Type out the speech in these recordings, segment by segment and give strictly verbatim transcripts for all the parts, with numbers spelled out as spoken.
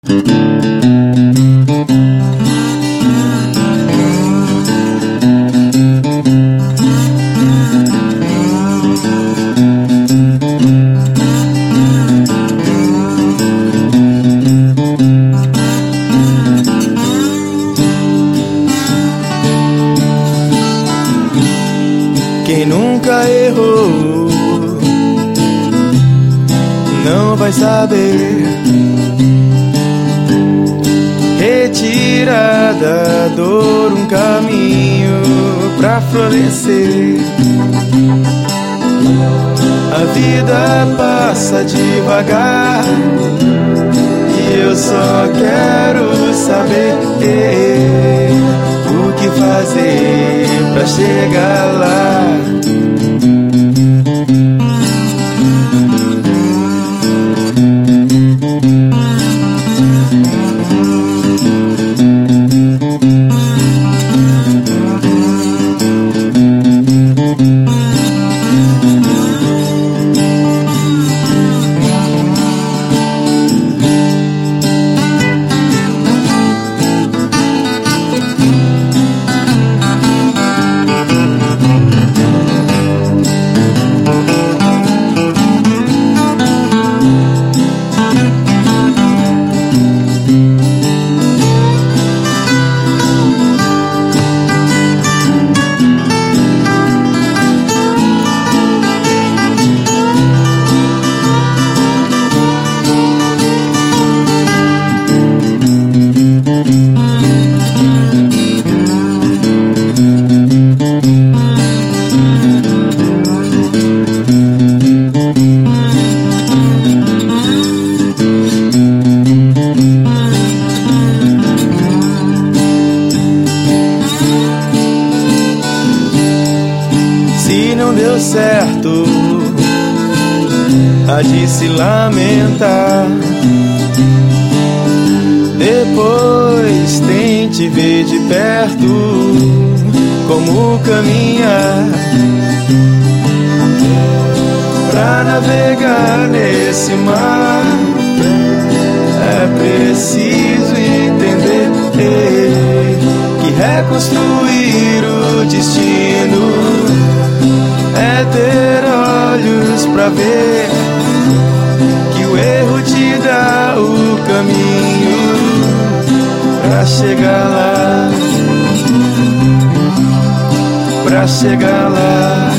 Quem nunca errou não vai saber. Retira da dor um caminho pra florescer. A vida passa devagar e eu só quero saber o que fazer pra chegar lá. Se não deu certo, há de se lamentar. Depois tente ver de perto como caminhar. Pra navegar nesse mar é preciso entender que reconstruir o destino é ter olhos pra ver que o erro te dá o caminho pra chegar lá, pra chegar lá,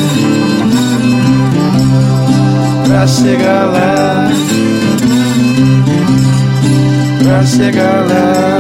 pra chegar lá, pra chegar lá.